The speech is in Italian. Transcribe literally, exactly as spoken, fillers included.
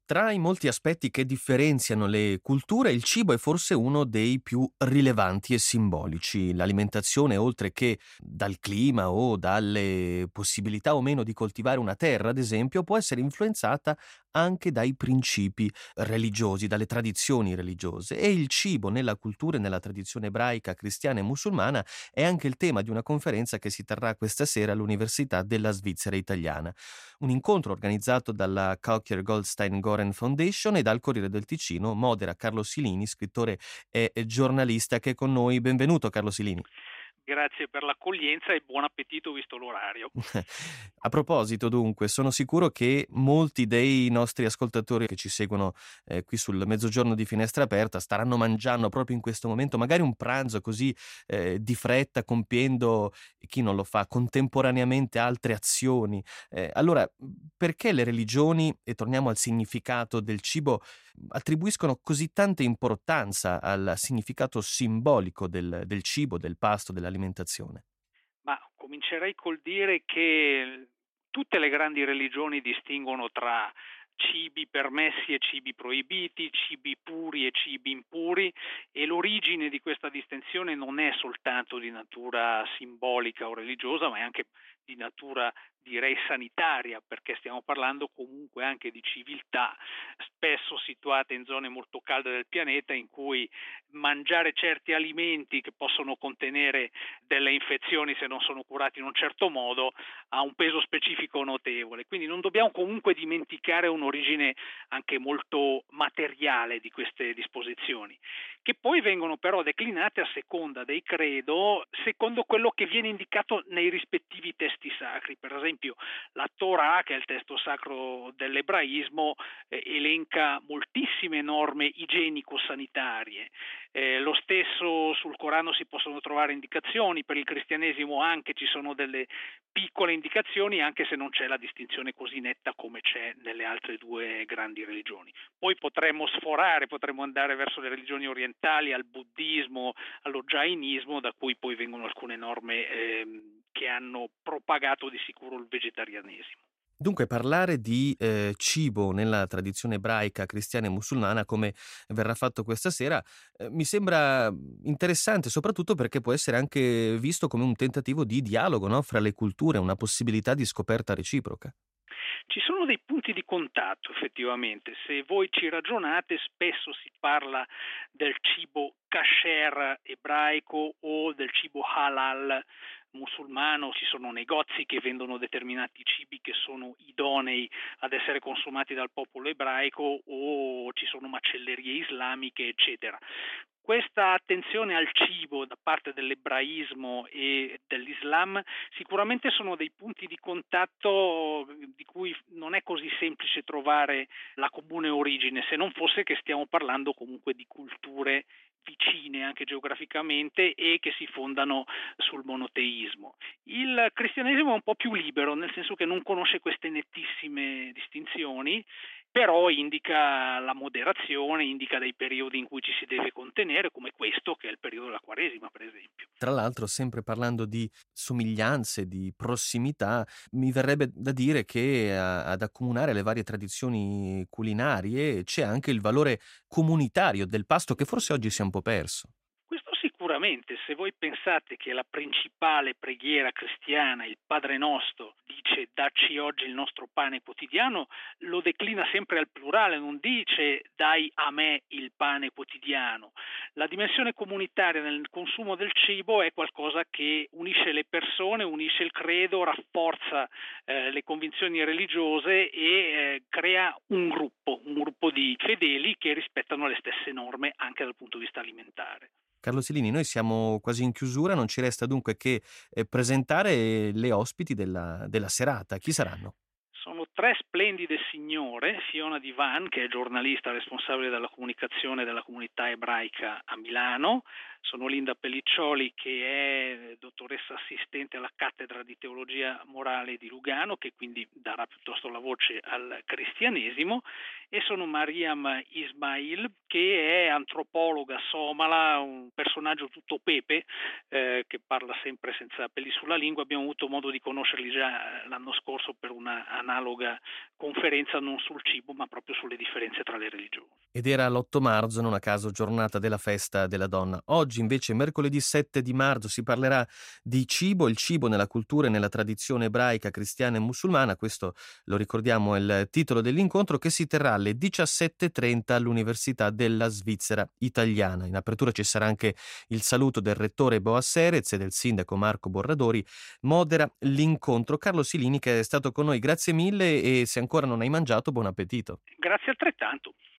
Tra i molti aspetti che differenziano le culture, il cibo è forse uno dei più rilevanti e simbolici. L'alimentazione, oltre che dal clima o dalle possibilità o meno di coltivare una terra, ad esempio, può essere influenzata anche dai principi religiosi, dalle tradizioni religiose. E il cibo nella cultura e nella tradizione ebraica, cristiana e musulmana è anche il tema di una conferenza che si terrà questa sera all'Università della Svizzera Italiana. Un incontro organizzato dalla Kauker Goldstein Goren Foundation e dal Corriere del Ticino modera Carlo Silini, scrittore e giornalista che è con noi. Benvenuto Carlo Silini. Grazie per l'accoglienza e buon appetito visto l'orario. A proposito, dunque, sono sicuro che molti dei nostri ascoltatori che ci seguono eh, qui sul Mezzogiorno di Finestra Aperta staranno mangiando proprio in questo momento, magari un pranzo così eh, di fretta, compiendo, chi non lo fa, contemporaneamente altre azioni. Eh, allora, perché le religioni, e torniamo al significato del cibo, attribuiscono così tanta importanza al significato simbolico del, del cibo, del pasto, dell'alimentazione? Ma comincerei col dire che tutte le grandi religioni distinguono tra cibi permessi e cibi proibiti, cibi puri e cibi impuri, e l'origine di questa distinzione non è soltanto di natura simbolica o religiosa, ma è anche di natura, direi, sanitaria, perché stiamo parlando comunque anche di civiltà spesso situate in zone molto calde del pianeta, in cui mangiare certi alimenti che possono contenere delle infezioni se non sono curati in un certo modo ha un peso specifico notevole. Quindi non dobbiamo comunque dimenticare un'origine anche molto materiale di queste disposizioni, che poi vengono però declinate a seconda dei credo, secondo quello che viene indicato nei rispettivi testi sacri. Per esempio la Torah, che è il testo sacro dell'ebraismo, eh, elenca moltissime norme igienico-sanitarie. Eh, lo stesso sul Corano si possono trovare indicazioni, per il cristianesimo anche ci sono delle piccole indicazioni, anche se non c'è la distinzione così netta come c'è nelle altre due grandi religioni. Poi potremmo sforare, potremmo andare verso le religioni orientali, al buddismo, allo jainismo, da cui poi vengono alcune norme ehm, che hanno propagato di sicuro il vegetarianesimo. Dunque parlare di, ehm, cibo nella tradizione ebraica, cristiana e musulmana, come verrà fatto questa sera, ehm, mi sembra, mhmm, interessante, soprattutto perché può essere anche visto come un tentativo di dialogo, no, fra le culture, una possibilità di scoperta reciproca. Ci sono dei punti di contatto effettivamente, se voi ci ragionate spesso si parla del cibo kasher ebraico o del cibo halal musulmano, ci sono negozi che vendono determinati cibi che sono idonei ad essere consumati dal popolo ebraico o ci sono macellerie islamiche, eccetera. Questa attenzione al cibo da parte dell'ebraismo e dell'Islam sicuramente sono dei punti di contatto di cui non è così semplice trovare la comune origine, se non fosse che stiamo parlando comunque di culture vicine anche geograficamente e che si fondano sul monoteismo. Il cristianesimo è un po' più libero, nel senso che non conosce queste nettissime distinzioni, però indica la moderazione, indica dei periodi in cui ci si deve contenere, come questo che è il periodo della Quaresima, per esempio. Tra l'altro, sempre parlando di somiglianze, di prossimità, mi verrebbe da dire che a ad accomunare le varie tradizioni culinarie c'è anche il valore comunitario del pasto che forse oggi si è un po' perso. Questo sicuramente, se voi pensate che la principale preghiera cristiana, il Padre Nostro, dice dacci oggi il nostro pane quotidiano, lo declina sempre al plurale, non dice dai a me il pane quotidiano. La dimensione comunitaria nel consumo del cibo è qualcosa che unisce le persone, unisce il credo, rafforza eh, le convinzioni religiose e eh, crea un gruppo, un gruppo di fedeli che rispettano le stesse norme anche dal punto di vista alimentare. Carlo Silini, noi siamo quasi in chiusura, non ci resta dunque che, ehm, presentare le ospiti della della serata. Chi saranno? Sono tre splendide signore, Fiona Divan, che è giornalista responsabile della comunicazione della comunità ebraica a Milano, Sono Linda Pelliccioli, che è dottoressa assistente alla cattedra di teologia morale di Lugano, che quindi darà piuttosto la voce al cristianesimo, e sono Mariam Ismail, che è antropologa somala, un personaggio tutto pepe, eh, che parla sempre senza peli sulla lingua. Abbiamo avuto modo di conoscerli già l'anno scorso per una analoga conferenza non sul cibo, ma proprio sulle differenze tra le religioni. Ed era l'otto marzo, non a caso giornata della festa della donna. Oggi invece, mercoledì sette di marzo, si parlerà di cibo, il cibo nella cultura e nella tradizione ebraica, cristiana e musulmana. Questo, lo ricordiamo, è il titolo dell'incontro, che si terrà alle diciassette e trenta all'Università della Svizzera Italiana. In apertura ci sarà anche il saluto del rettore Boaz Serez e del sindaco Marco Borradori. Modera l'incontro Carlo Silini, che è stato con noi. Grazie mille, e se ancora non hai mangiato, buon appetito. Grazie altrettanto.